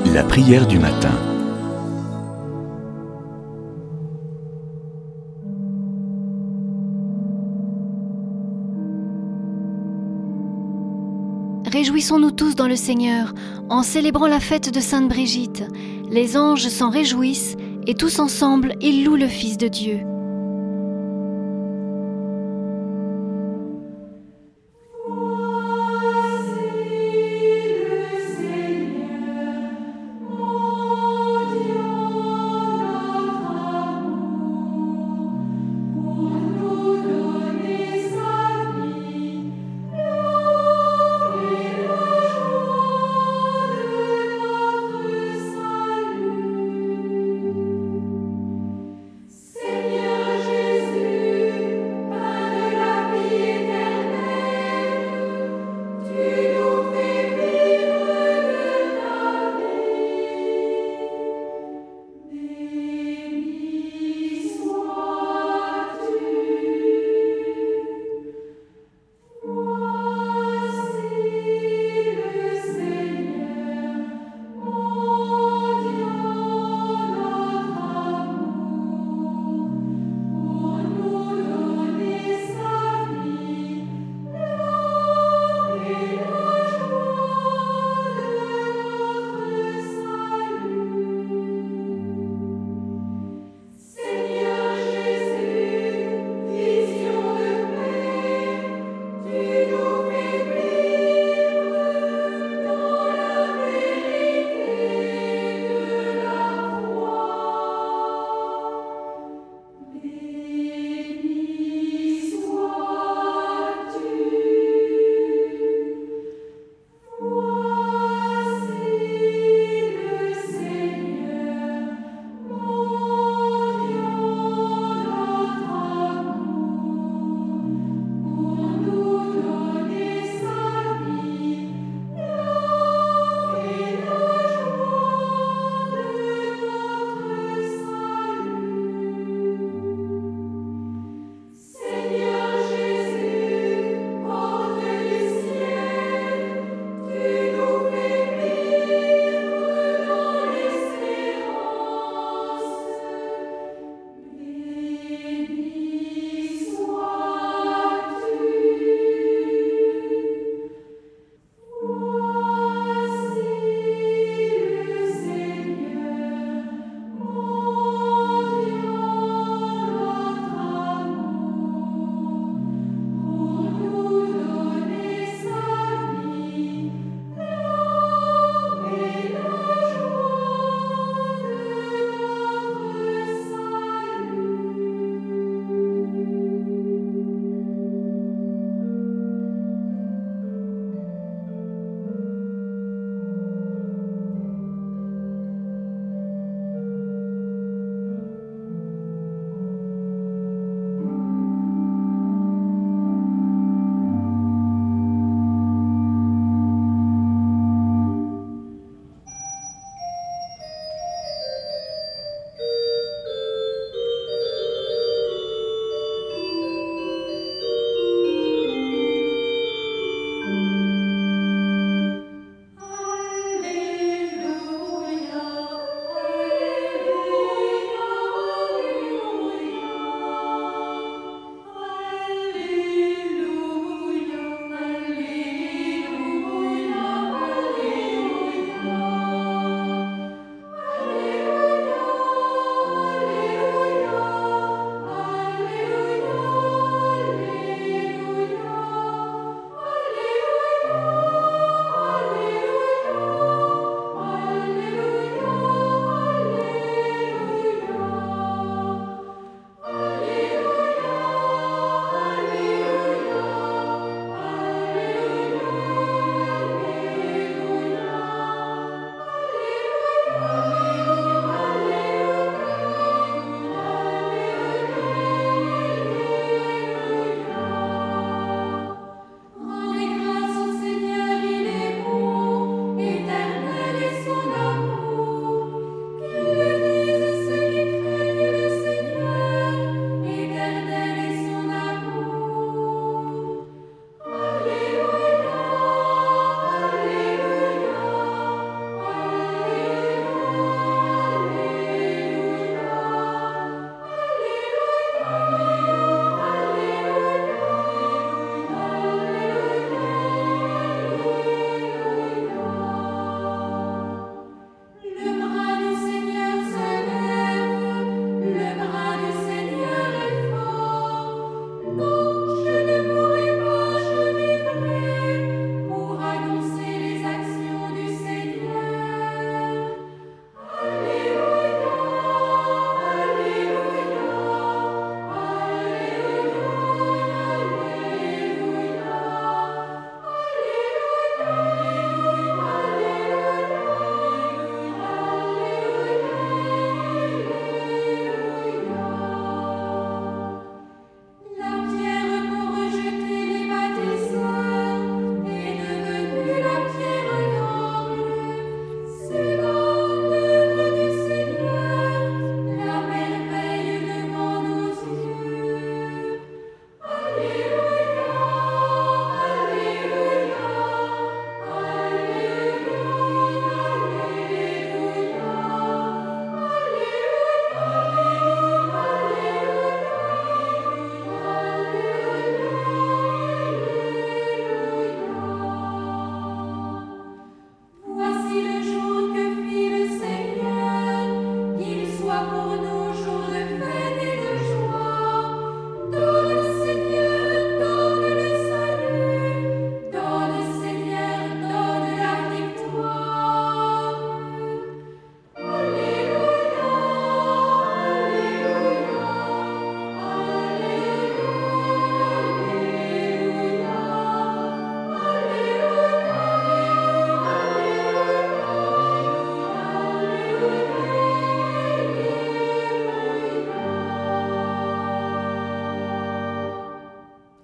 La prière du matin. Réjouissons-nous tous dans le Seigneur, en célébrant la fête de Sainte Brigitte. Les anges s'en réjouissent, et tous ensemble, ils louent le Fils de Dieu. Seigneur.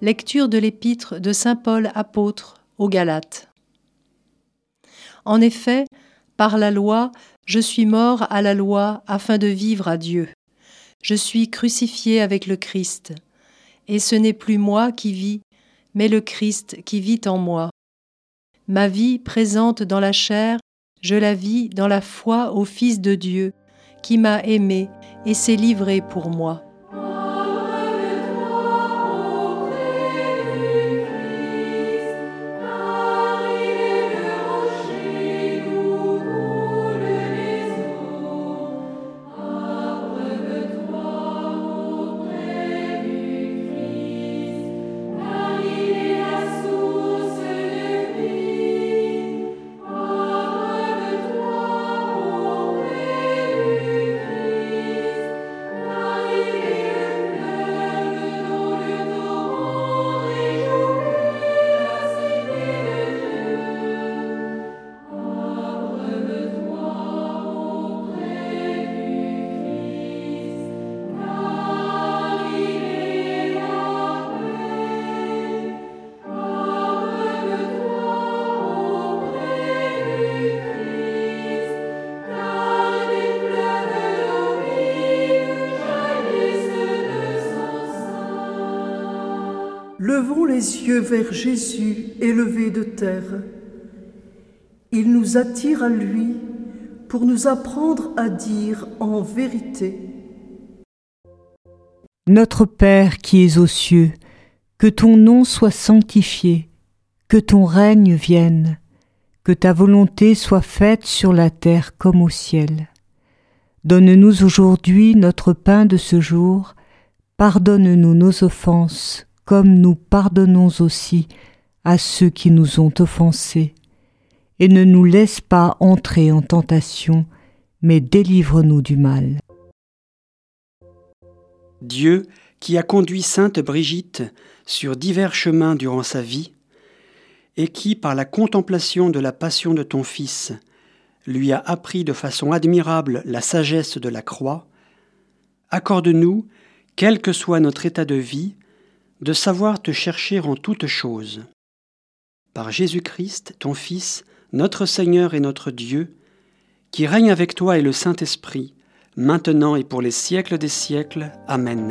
Lecture de l'épître de saint Paul apôtre aux Galates. En effet, par la loi, je suis mort à la loi afin de vivre à Dieu. Je suis crucifié avec le Christ, et ce n'est plus moi qui vis, mais le Christ qui vit en moi. Ma vie présente dans la chair, je la vis dans la foi au Fils de Dieu, qui m'a aimé et s'est livré pour moi. Levons les yeux vers Jésus élevé de terre. Il nous attire à lui pour nous apprendre à dire en vérité: Notre Père qui es aux cieux, que ton nom soit sanctifié, que ton règne vienne, que ta volonté soit faite sur la terre comme au ciel. Donne-nous aujourd'hui notre pain de ce jour, pardonne-nous nos offenses, comme nous pardonnons aussi à ceux qui nous ont offensés. Et ne nous laisse pas entrer en tentation, mais délivre-nous du mal. Dieu, qui a conduit sainte Brigitte sur divers chemins durant sa vie, et qui, par la contemplation de la passion de ton Fils, lui a appris de façon admirable la sagesse de la croix, accorde-nous, quel que soit notre état de vie, de savoir te chercher en toutes choses. Par Jésus-Christ, ton Fils, notre Seigneur et notre Dieu, qui règne avec toi et le Saint-Esprit, maintenant et pour les siècles des siècles. Amen.